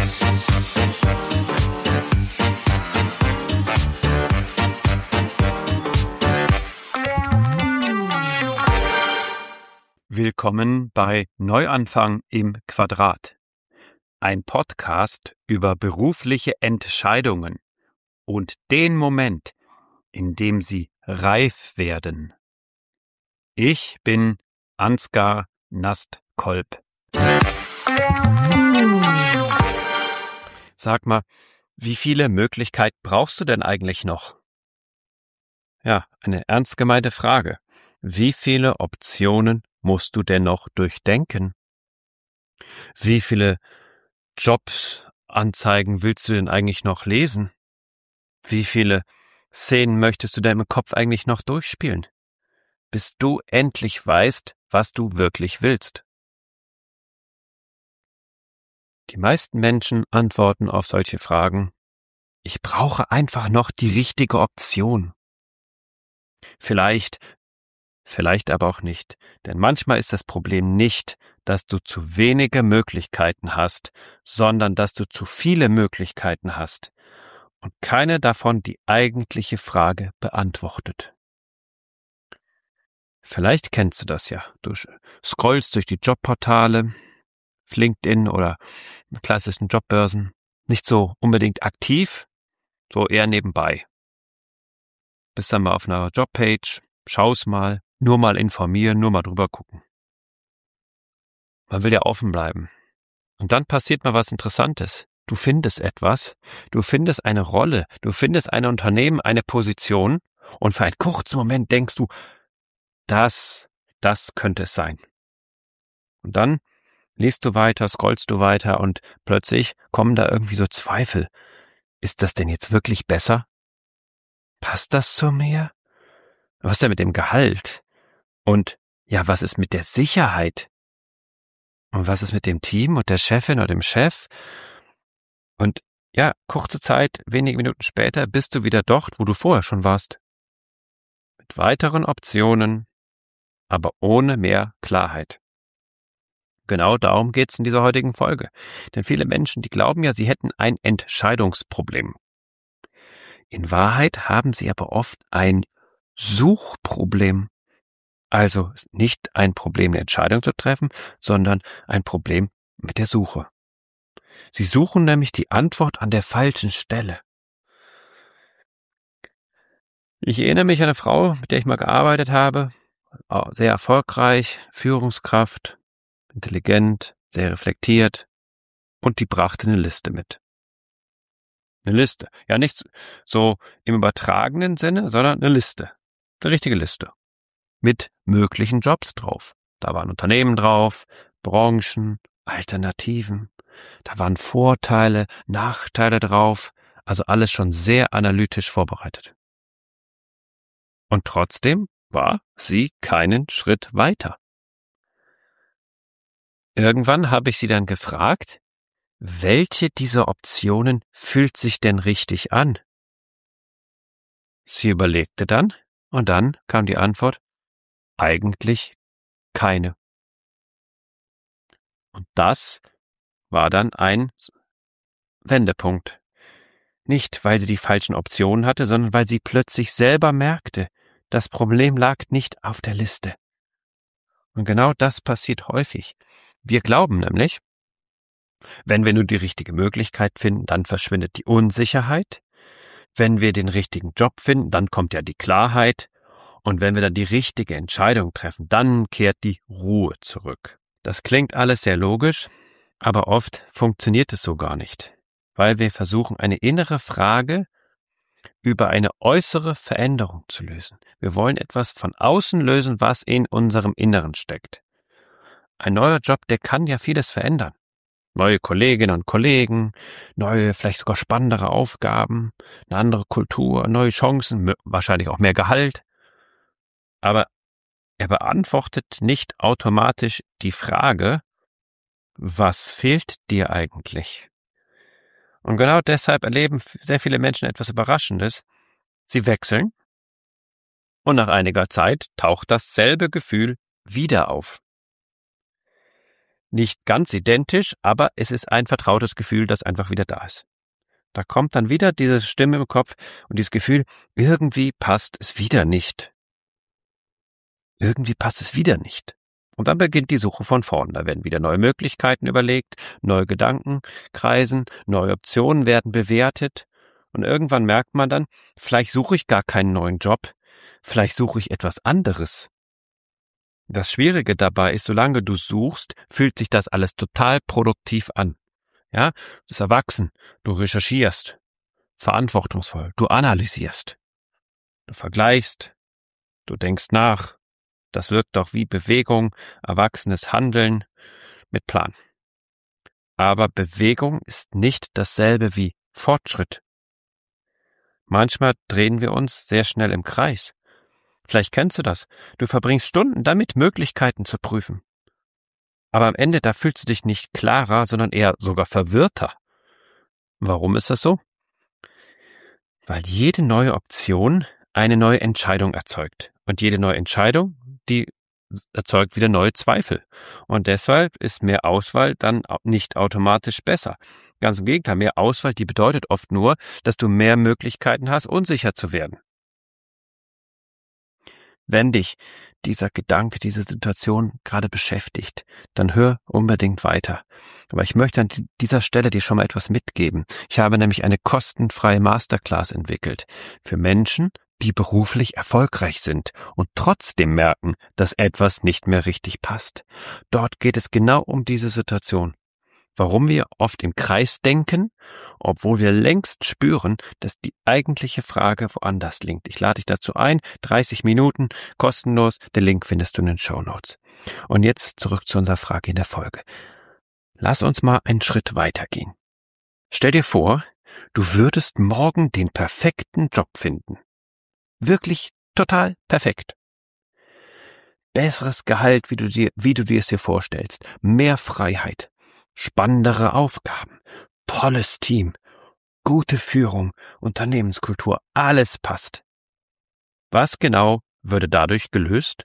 Willkommen bei Neuanfang im Quadrat, ein Podcast über berufliche Entscheidungen und den Moment, in dem sie reif werden. Ich bin Ansgar Nast-Kolb. Sag mal, wie viele Möglichkeiten brauchst du denn eigentlich noch? Ja, eine ernst gemeinte Frage. Wie viele Optionen musst du denn noch durchdenken? Wie viele Jobanzeigen willst du denn eigentlich noch lesen? Wie viele Szenen möchtest du denn im Kopf eigentlich noch durchspielen? Bis du endlich weißt, was du wirklich willst. Die meisten Menschen antworten auf solche Fragen: Ich brauche einfach noch die richtige Option. Vielleicht aber auch nicht. Denn manchmal ist das Problem nicht, dass du zu wenige Möglichkeiten hast, sondern dass du zu viele Möglichkeiten hast und keine davon die eigentliche Frage beantwortet. Vielleicht kennst du das ja. Du scrollst durch die Jobportale, LinkedIn oder klassischen Jobbörsen, nicht so unbedingt aktiv, so eher nebenbei. Bist dann mal auf einer Jobpage, schaust mal, nur mal informieren, nur mal drüber gucken. Man will ja offen bleiben. Und dann passiert mal was Interessantes. Du findest etwas, du findest eine Rolle, du findest ein Unternehmen, eine Position und für einen kurzen Moment denkst du, das könnte es sein. Und dann liest du weiter, scrollst du weiter und plötzlich kommen da irgendwie so Zweifel. Ist das denn jetzt wirklich besser? Passt das zu mir? Was ist denn mit dem Gehalt? Und ja, was ist mit der Sicherheit? Und was ist mit dem Team und der Chefin oder dem Chef? Und ja, kurze Zeit, wenige Minuten später bist du wieder dort, wo du vorher schon warst. Mit weiteren Optionen, aber ohne mehr Klarheit. Genau darum geht's in dieser heutigen Folge. Denn viele Menschen, die glauben ja, sie hätten ein Entscheidungsproblem. In Wahrheit haben sie aber oft ein Suchproblem. Also nicht ein Problem, eine Entscheidung zu treffen, sondern ein Problem mit der Suche. Sie suchen nämlich die Antwort an der falschen Stelle. Ich erinnere mich an eine Frau, mit der ich mal gearbeitet habe, sehr erfolgreich, Führungskraft, intelligent, sehr reflektiert, und die brachte eine Liste mit. Eine Liste. Ja, nicht so im übertragenen Sinne, sondern eine Liste. Eine richtige Liste. Mit möglichen Jobs drauf. Da waren Unternehmen drauf, Branchen, Alternativen. Da waren Vorteile, Nachteile drauf. Also alles schon sehr analytisch vorbereitet. Und trotzdem war sie keinen Schritt weiter. Irgendwann habe ich sie dann gefragt, welche dieser Optionen fühlt sich denn richtig an? Sie überlegte dann und dann kam die Antwort, eigentlich keine. Und das war dann ein Wendepunkt. Nicht, weil sie die falschen Optionen hatte, sondern weil sie plötzlich selber merkte, das Problem lag nicht auf der Liste. Und genau das passiert häufig. Wir glauben nämlich, wenn wir nur die richtige Möglichkeit finden, dann verschwindet die Unsicherheit. Wenn wir den richtigen Job finden, dann kommt ja die Klarheit. Und wenn wir dann die richtige Entscheidung treffen, dann kehrt die Ruhe zurück. Das klingt alles sehr logisch, aber oft funktioniert es so gar nicht, weil wir versuchen, eine innere Frage über eine äußere Veränderung zu lösen. Wir wollen etwas von außen lösen, was in unserem Inneren steckt. Ein neuer Job, der kann ja vieles verändern. Neue Kolleginnen und Kollegen, neue, vielleicht sogar spannendere Aufgaben, eine andere Kultur, neue Chancen, wahrscheinlich auch mehr Gehalt. Aber er beantwortet nicht automatisch die Frage, was fehlt dir eigentlich? Und genau deshalb erleben sehr viele Menschen etwas Überraschendes. Sie wechseln und nach einiger Zeit taucht dasselbe Gefühl wieder auf. Nicht ganz identisch, aber es ist ein vertrautes Gefühl, das einfach wieder da ist. Da kommt dann wieder diese Stimme im Kopf und dieses Gefühl, irgendwie passt es wieder nicht. Irgendwie passt es wieder nicht. Und dann beginnt die Suche von vorn. Da werden wieder neue Möglichkeiten überlegt, neue Gedanken kreisen, neue Optionen werden bewertet. Und irgendwann merkt man dann, vielleicht suche ich gar keinen neuen Job, vielleicht suche ich etwas anderes. Das Schwierige dabei ist, solange du suchst, fühlt sich das alles total produktiv an. Ja, du bist erwachsen, du recherchierst, verantwortungsvoll, du analysierst, du vergleichst, du denkst nach. Das wirkt doch wie Bewegung, erwachsenes Handeln mit Plan. Aber Bewegung ist nicht dasselbe wie Fortschritt. Manchmal drehen wir uns sehr schnell im Kreis. Vielleicht kennst du das. Du verbringst Stunden damit, Möglichkeiten zu prüfen. Aber am Ende, da fühlst du dich nicht klarer, sondern eher sogar verwirrter. Warum ist das so? Weil jede neue Option eine neue Entscheidung erzeugt. Und jede neue Entscheidung, die erzeugt wieder neue Zweifel. Und deshalb ist mehr Auswahl dann nicht automatisch besser. Ganz im Gegenteil, mehr Auswahl, die bedeutet oft nur, dass du mehr Möglichkeiten hast, unsicher zu werden. Wenn dich dieser Gedanke, diese Situation gerade beschäftigt, dann hör unbedingt weiter. Aber ich möchte an dieser Stelle dir schon mal etwas mitgeben. Ich habe nämlich eine kostenfreie Masterclass entwickelt für Menschen, die beruflich erfolgreich sind und trotzdem merken, dass etwas nicht mehr richtig passt. Dort geht es genau um diese Situation. Warum wir oft im Kreis denken, obwohl wir längst spüren, dass die eigentliche Frage woanders liegt. Ich lade dich dazu ein, 30 Minuten, kostenlos, den Link findest du in den Shownotes. Und jetzt zurück zu unserer Frage in der Folge. Lass uns mal einen Schritt weitergehen. Stell dir vor, du würdest morgen den perfekten Job finden. Wirklich total perfekt. Besseres Gehalt, wie du dir es dir vorstellst, mehr Freiheit. Spannendere Aufgaben, tolles Team, gute Führung, Unternehmenskultur, alles passt. Was genau würde dadurch gelöst?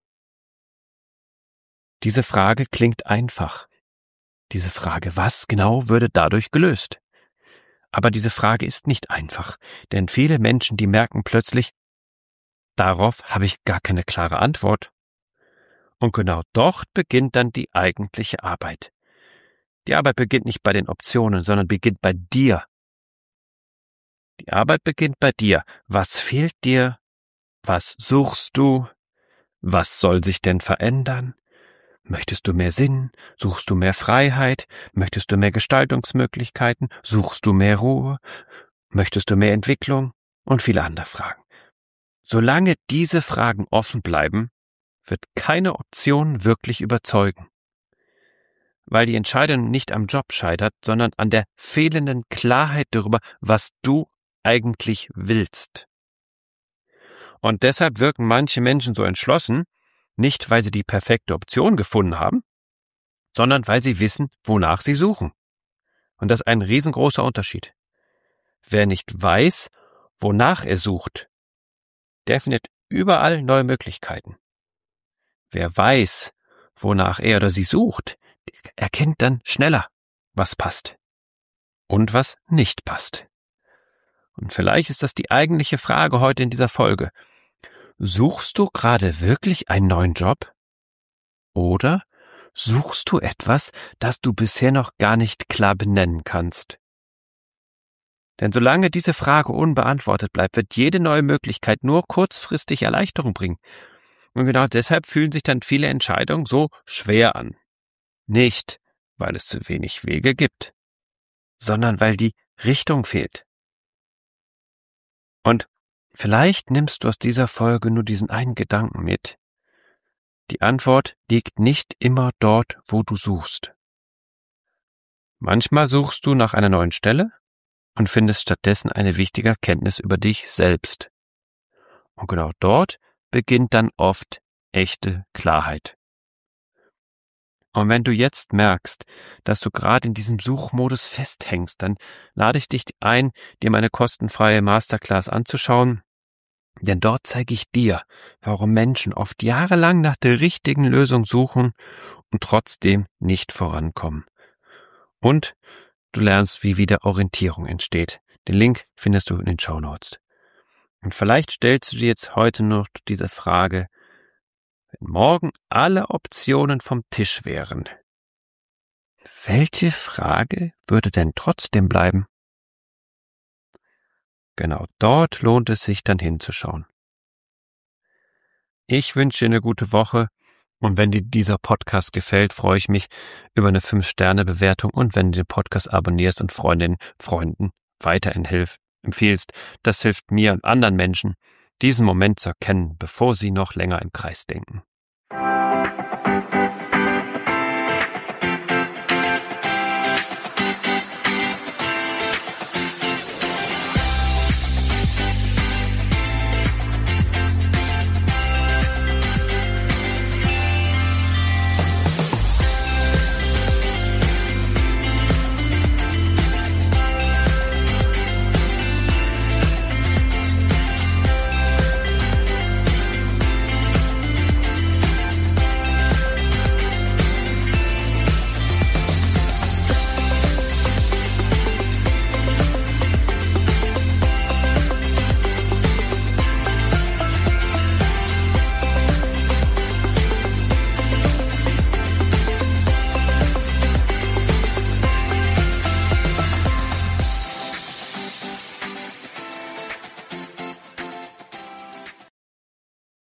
Diese Frage klingt einfach. Diese Frage, was genau würde dadurch gelöst? Aber diese Frage ist nicht einfach, denn viele Menschen, die merken plötzlich, darauf habe ich gar keine klare Antwort. Und genau dort beginnt dann die eigentliche Arbeit. Die Arbeit beginnt nicht bei den Optionen, sondern beginnt bei dir. Die Arbeit beginnt bei dir. Was fehlt dir? Was suchst du? Was soll sich denn verändern? Möchtest du mehr Sinn? Suchst du mehr Freiheit? Möchtest du mehr Gestaltungsmöglichkeiten? Suchst du mehr Ruhe? Möchtest du mehr Entwicklung? Und viele andere Fragen. Solange diese Fragen offen bleiben, wird keine Option wirklich überzeugen. Weil die Entscheidung nicht am Job scheitert, sondern an der fehlenden Klarheit darüber, was du eigentlich willst. Und deshalb wirken manche Menschen so entschlossen, nicht weil sie die perfekte Option gefunden haben, sondern weil sie wissen, wonach sie suchen. Und das ist ein riesengroßer Unterschied. Wer nicht weiß, wonach er sucht, der findet überall neue Möglichkeiten. Wer weiß, wonach er oder sie sucht, erkennt dann schneller, was passt und was nicht passt. Und vielleicht ist das die eigentliche Frage heute in dieser Folge. Suchst du gerade wirklich einen neuen Job? Oder suchst du etwas, das du bisher noch gar nicht klar benennen kannst? Denn solange diese Frage unbeantwortet bleibt, wird jede neue Möglichkeit nur kurzfristig Erleichterung bringen. Und genau deshalb fühlen sich dann viele Entscheidungen so schwer an. Nicht, weil es zu wenig Wege gibt, sondern weil die Richtung fehlt. Und vielleicht nimmst du aus dieser Folge nur diesen einen Gedanken mit. Die Antwort liegt nicht immer dort, wo du suchst. Manchmal suchst du nach einer neuen Stelle und findest stattdessen eine wichtige Erkenntnis über dich selbst. Und genau dort beginnt dann oft echte Klarheit. Und wenn du jetzt merkst, dass du gerade in diesem Suchmodus festhängst, dann lade ich dich ein, dir meine kostenfreie Masterclass anzuschauen. Denn dort zeige ich dir, warum Menschen oft jahrelang nach der richtigen Lösung suchen und trotzdem nicht vorankommen. Und du lernst, wie wieder Orientierung entsteht. Den Link findest du in den Shownotes. Und vielleicht stellst du dir jetzt heute noch diese Frage: Wenn morgen alle Optionen vom Tisch wären, welche Frage würde denn trotzdem bleiben? Genau, dort lohnt es sich dann hinzuschauen. Ich wünsche dir eine gute Woche und wenn dir dieser Podcast gefällt, freue ich mich über eine 5-Sterne-Bewertung und wenn du den Podcast abonnierst und Freundinnen, Freunden weiterempfiehlst. Das hilft mir und anderen Menschen, diesen Moment zu erkennen, bevor sie noch länger im Kreis denken.